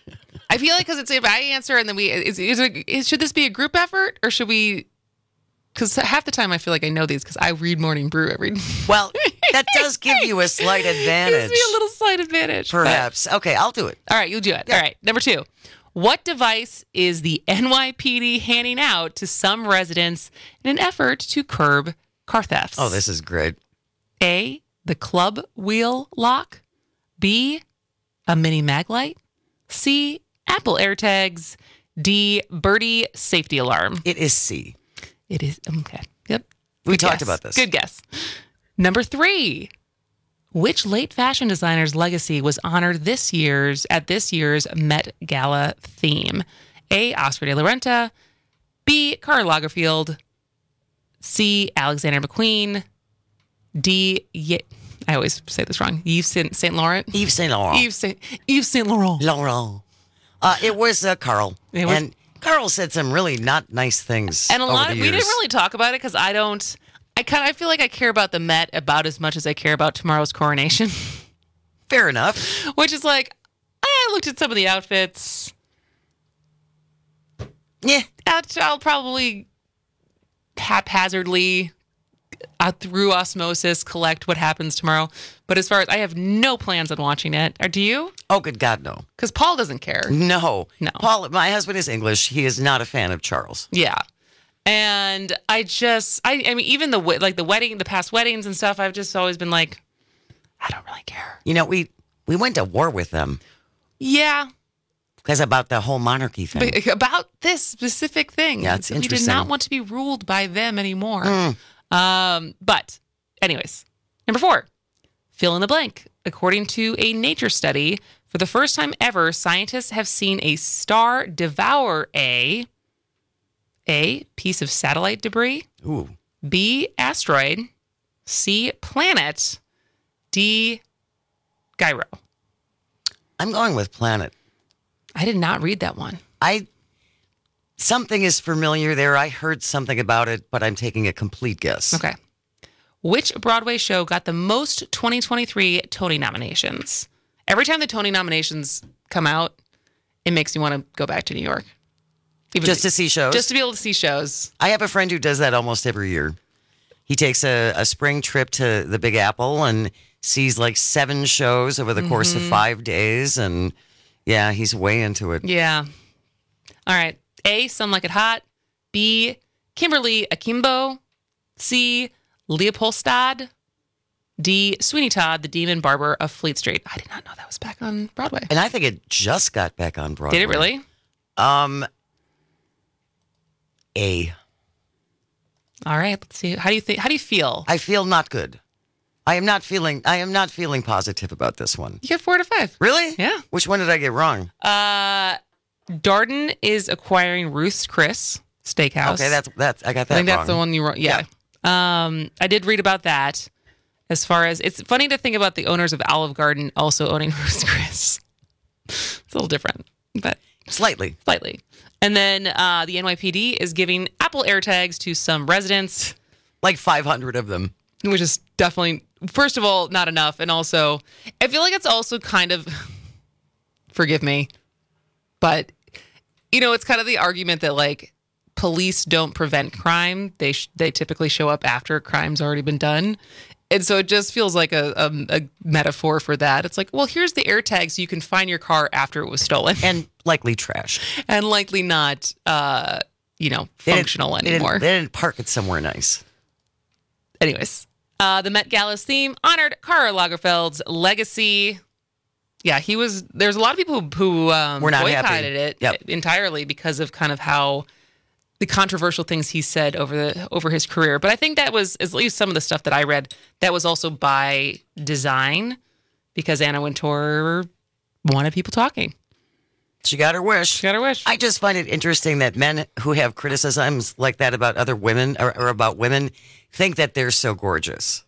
I feel like because it's if I answer and then we, is, is it, is, should this be a group effort or should we, because half the time I feel like I know these because I read Morning Brew every day. Well, that does give you a slight advantage. Gives me a little slight advantage. Perhaps. But, okay, I'll do it. All right, you'll do it. Yeah. All right, number two. What device is the N Y P D handing out to some residents in an effort to curb car thefts? Oh, this is great. A, the club wheel lock. B, a mini mag light. C, Apple AirTags. D, Birdie safety alarm. It is C. It is, okay. Yep. We Good talked guess. about this. Good guess. Number three. Which late fashion designer's legacy was honored this year's at this year's Met Gala theme? A, Oscar de la Renta. B, Karl Lagerfeld. C, Alexander McQueen. D, Ye- I always say this wrong. Yves Saint Laurent. Yves Saint Laurent. Yves Saint Yves Saint Laurent. Laurent. Uh, it was uh, Carl. It was- and Carl said some really not nice things. And a over lot. the Of, years. we didn't really talk about it because I don't. I kind of I feel like I care about the Met about as much as I care about tomorrow's coronation. Fair enough. Which is like, I looked at some of the outfits. Yeah, I'll, I'll probably haphazardly, uh, through osmosis, collect what happens tomorrow. But as far as I have no plans on watching it, or do you? Oh, good God, no. Because Paul doesn't care. No, no. Paul, my husband is English. He is not a fan of Charles. Yeah. And I just, I, I mean, even the like the wedding, the past weddings and stuff, I've just always been like, I don't really care. You know, we we went to war with them. Yeah. Because about the whole monarchy thing. But about this specific thing. Yeah, it's we interesting. did not want to be ruled by them anymore. Mm. Um, but anyways, number four, fill in the blank. According to a Nature study, for the first time ever, scientists have seen a star devour a A, piece of satellite debris. Ooh. B, asteroid. C, planet. D, gyro. I'm going with planet. I did not read that one. I something is familiar there. I heard something about it, but I'm taking a complete guess. Okay. Which Broadway show got the most twenty twenty-three Tony nominations? Every time the Tony nominations come out, it makes me want to go back to New York. Even just to see shows? Just to be able to see shows. I have a friend who does that almost every year. He takes a, a spring trip to the Big Apple and sees like seven shows over the mm-hmm. course of five days. And yeah, he's way into it. Yeah. All right. A, Some Like It Hot. B, Kimberly Akimbo. C, Leopoldstad. D, Sweeney Todd, the Demon Barber of Fleet Street. I did not know that was back on Broadway. And I think it just got back on Broadway. Did it really? Um, A. All right, let's see. How do you think? How do you feel? I feel not good. I am not feeling. I am not feeling positive about this one. You get four to five. Really? Yeah. Which one did I get wrong? Uh, Darden is acquiring Ruth's Chris Steakhouse. Okay, that's that's. I got that. I think wrong. that's the one you wrote. Yeah. yeah. Um, I did read about that. As far as it's funny to think about the owners of Olive Garden also owning Ruth's Chris. It's a little different, but slightly, slightly. And then uh, the N Y P D is giving Apple AirTags to some residents, like five hundred of them, which is definitely, first of all, not enough, and also, I feel like it's also kind of, forgive me, but you know, it's kind of the argument that like police don't prevent crime; they sh- they typically show up after a crime's already been done. And so it just feels like a, a, a metaphor for that. It's like, well, here's the AirTag so you can find your car after it was stolen. And likely trashed. And likely not, uh, you know, They functional didn't- they anymore. didn't- They didn't park it somewhere nice. Anyways, uh, the Met Gala's theme honored Karl Lagerfeld's legacy. Yeah, he was, there's a lot of people who, who um, We're not boycotted happy. it Yep. entirely because of kind of how the controversial things he said over the over his career. But I think that was, at least some of the stuff that I read, that was also by design because Anna Wintour wanted people talking. She got her wish. She got her wish. I just find it interesting that men who have criticisms like that about other women or, or about women think that they're so gorgeous.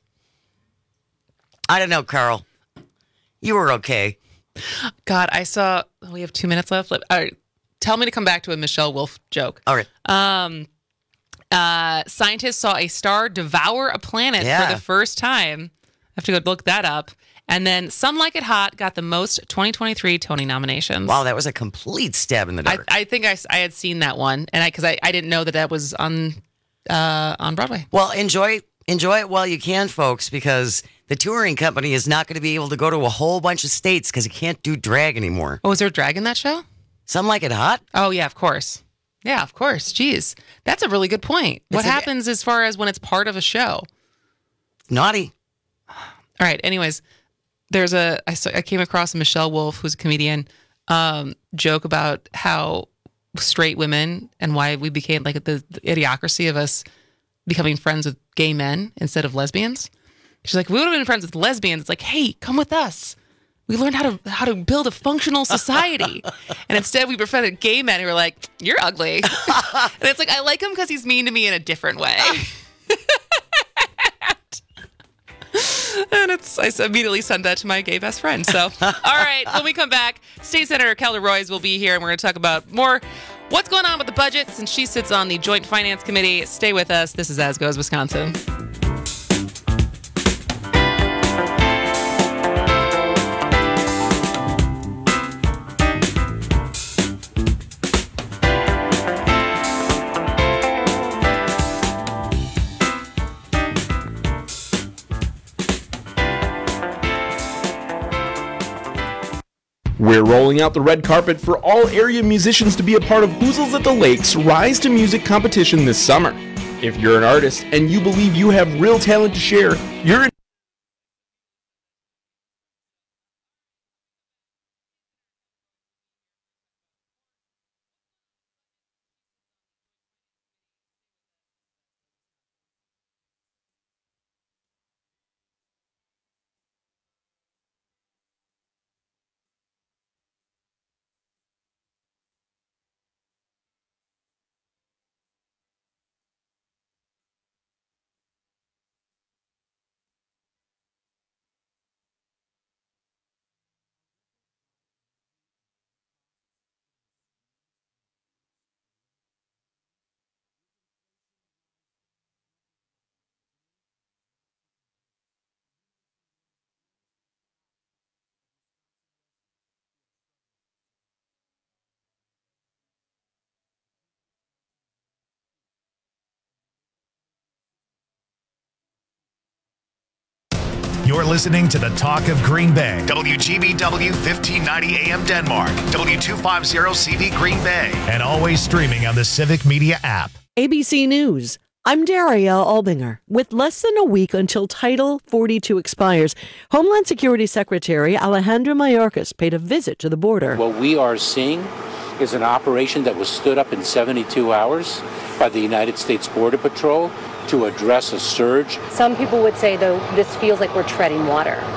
I don't know, Carl. You were okay. God, I saw, we have two minutes left. All right. Tell me to come back to a Michelle Wolf joke. All right. Um, uh, scientists saw a star devour a planet Yeah. for the first time. I have to go look that up. And then Some Like It Hot got the most twenty twenty-three Tony nominations. Wow, that was a complete stab in the I, dark. I think I, I had seen that one, and I because I, I didn't know that that was on uh, on Broadway. Well, enjoy enjoy it while you can, folks, because the touring company is not going to be able to go to a whole bunch of states because it can't do drag anymore. Oh, is there drag in that show? Some Like It Hot? Oh, yeah, of course. Yeah, of course. Jeez. That's a really good point. What It's a- happens as far as when it's part of a show? Naughty. All right. Anyways, there's a, I, saw, I came across a Michelle Wolf, who's a comedian, um, joke about how straight women and why we became like the, the idiocracy of us becoming friends with gay men instead of lesbians. She's like, we would have been friends with lesbians. It's like, hey, come with us. We learned how to how to build a functional society. And instead we befriended gay men who were like, you're ugly. And it's like, I like him because he's mean to me in a different way. And it's I immediately sent that to my gay best friend. So, all right, when we come back, State Senator Kelly Roys will be here, and we're going to talk about more what's going on with the budget since she sits on the Joint Finance Committee. Stay with us. This is As Goes Wisconsin. We're rolling out the red carpet for all area musicians to be a part of Hoozles at the Lake's Rise to Music competition this summer. If you're an artist and you believe you have real talent to share, you're in You're listening to the Talk of Green Bay. W G B W fifteen ninety A M Denmark. W two fifty C V Green Bay. And always streaming on the Civic Media app. A B C News. I'm Daria Albinger. With less than a week until Title forty-two expires, Homeland Security Secretary Alejandro Mayorkas paid a visit to the border. What we are seeing is an operation that was stood up in seventy-two hours by the United States Border Patrol to address a surge. Some people would say, though, this feels like we're treading water.